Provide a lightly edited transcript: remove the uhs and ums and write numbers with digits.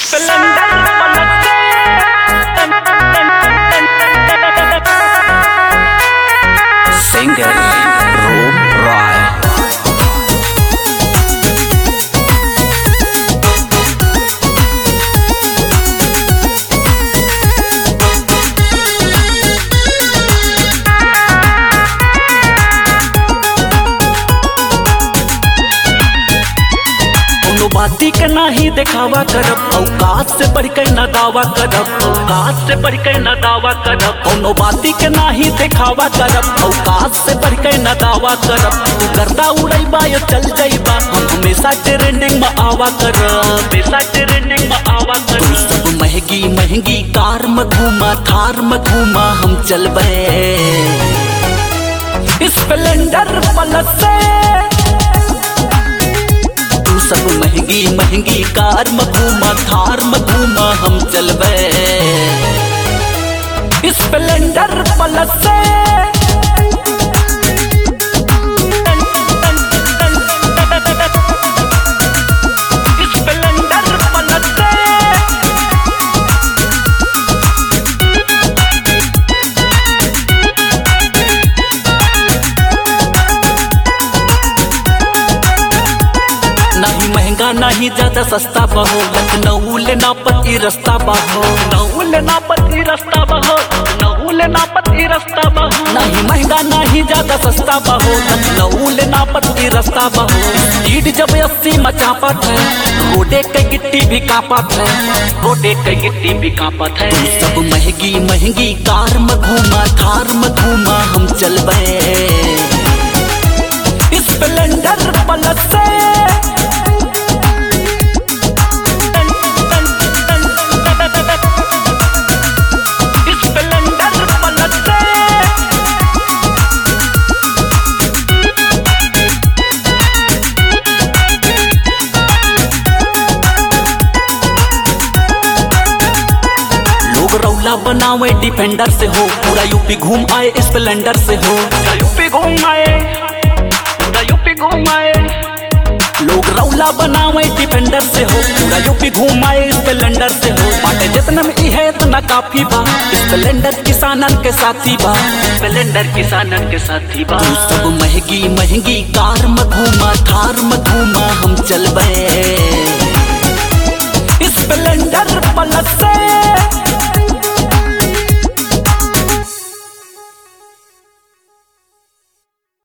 Singer Room Roy. बाती के नाही दिखावा करब, औकात से बढ़ के न दावा करब, औकात से बढ़ के न दावा करब। कोनो बाती के नाही दिखावा करब, औकात से बढ़ के न दावा करब। तू गर्दा उड़ैबा या चल जाइबा, हम हमेशा ट्रेंडिंग में आवा करब, हमेशा ट्रेंडिंग में आवा करब। तू सब महंगी महंगी कार में घूमा, थार में घूमा, हम चलबे स्प्लेंडर प्लस से। सब महंगी महंगी कार में घूमा, थार में घूमा, हम चलबे स्प्लेंडर प्लस से। नहीं महंगा नहीं ज्यादा सस्ता बहो, लखनऊ लेना पति रास्ता बहो, लखनऊ लेना पति रास्ता बहो, लखनऊ लेना पति रास्ता बहो। नहीं महंगा नहीं ज्यादा सस्ता बहो, लखनऊ लेना पति रास्ता बहो। स्पीड जब 80 मचापत है, रोडे के गिट्टी भी कांपत है, रोडे के गिट्टी भी कांपत है। सब महंगी महंगी कार में घूमा, थार में घूमा, हम चलबे स्प्लेंडर प्लस से। रौला बनावे डिफेंडर से हो, पूरा यूपी घूम आए स्प्लेंडर से हो, पूरा यूपी घूम आए, पूरा यूपी घूम आए। लोग रौला बनावे डिफेंडर से हो, पूरा यूपी घूम आए स्प्लेंडर से हो। बाटे जितना में है इतना काफी बा, स्प्लेंडर किसानन के साथी बा, स्प्लेंडर किसानन के साथी बा। तू सब महंगी महंगी कार में घूमा, थार में घूमा, हम चलबे स्प्लेंडर प्लस से।